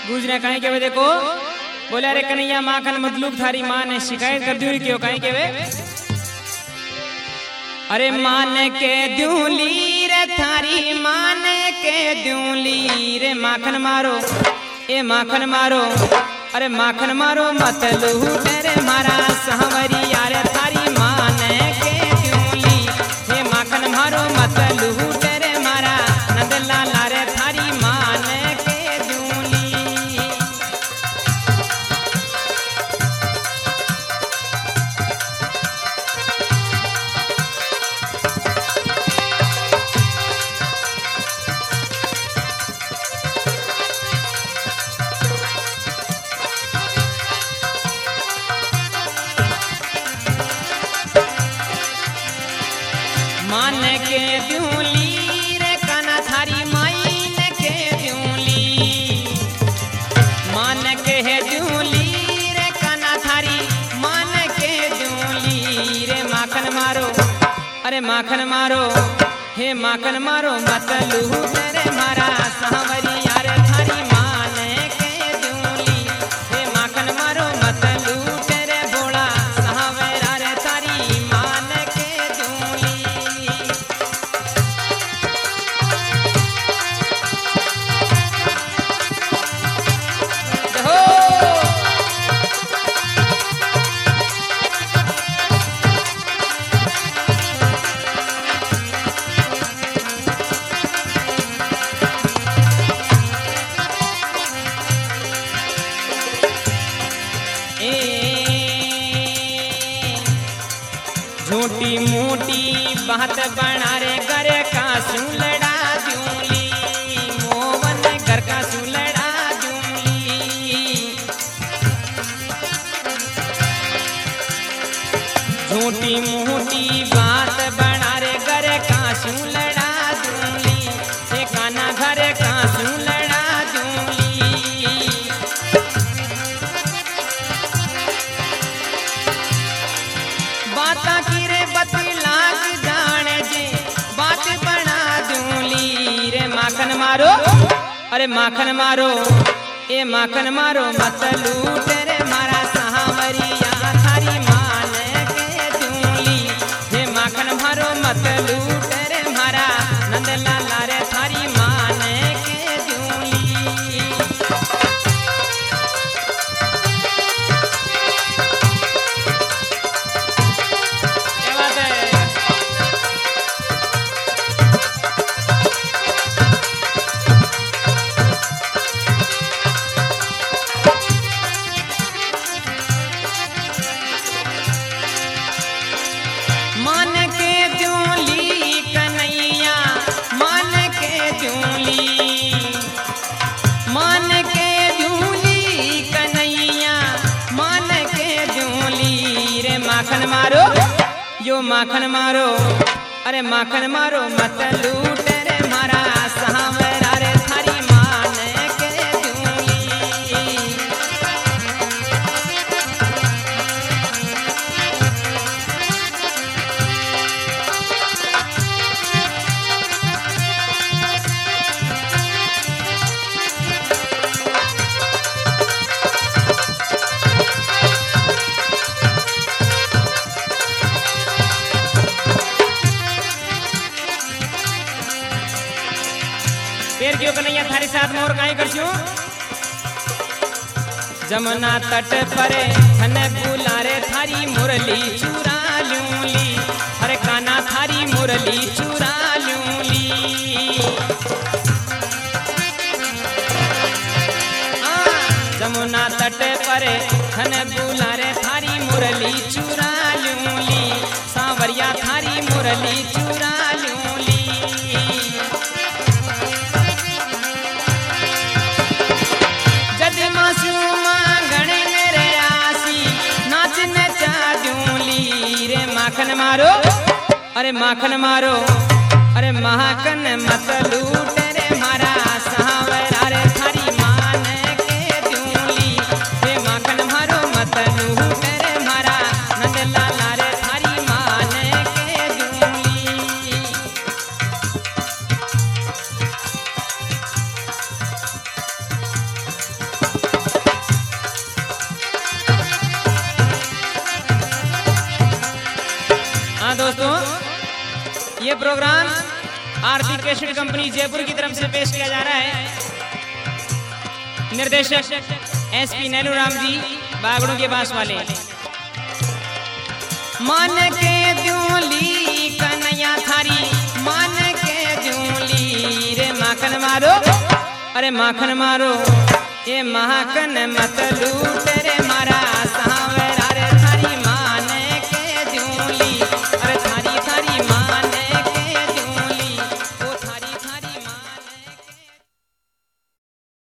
गुजरे कहीं के वे देखो बोले अरे कन्हैया माखन मतलूब थारी माँ ने शिकायत कर दी क्यों कहीं के वे अरे मान के दूली रे थारी मान के दूली रे माखन मारो ए माखन मारो अरे माखन मारो मत लूट रे मारा सहवरी यार थारी मान के दूली हे माखन मारो मत लूट रे मारा नंदलाल रे थारी मान के दूली मान के दूली रे काना थारी माइन के दूली मान के है दूली रे काना थारी मान के दूली रे माखन मारो अरे माखन मारो हे माखन मारो मत लूट रे मारा सांवरी यार थारी मान के दूली हे माखन मारो मत लूट रे भोला सांवरा रे थारी मान के दूली झूठी मोटी बात बना रे घर का सुलड़ा दूली मोवन घर का सुलड़ा दूली झूठी मोटी बात बना रे घर का सुलड़ा दूली हे काना घर का सुलड़ा दूली बाता की रे बतलाक जाने जे बात बना दूली रे माखन मारो अरे माखन मारो ए माखन मारो मत लूट रे मारा सांवरिया थारी मान के दूली हे माखन मारो मत लूट रे मारा नंदलाल रे थारी मान के दूली मान के दूली कन्हैया मान के दूली मान के दूली कन्हैया मान के दूली रे माखन मारो यो माखन मारो अरे माखन मारो मत लूट रे मारा सांवरा रे थारी मान के दूली पेड़ क्यों कन्हैया थारी साथ मोर काई करछू जमुना तट परे हने बुलारे थारी मुरली चुरा लूली हरे काना थारी मुरली चुरा लूली जमुना तट परे हने बुलारे थारी मुरली चुरा लूली सांवरिया थारी मुरली चुरा लूली माखन मारो अरे माखन मारो अरे माखन मत लूट रे मारा सांवरा रे थारी मान के दूली हे माखन मारो मत लूट रे मारा नंदलाल रे थारी मान के दूली दोस्तों, ये program Aarti cassette company Jaipur की तरफ से पेश किया जा रहा है। निर्देशक SP नैनूराम जी, बागड़ों के पास वाले। मान के जूली कन्हैया थारी, मान के जूली रे माखन मारो, अरे माखन मारो, ये माखन मत लूट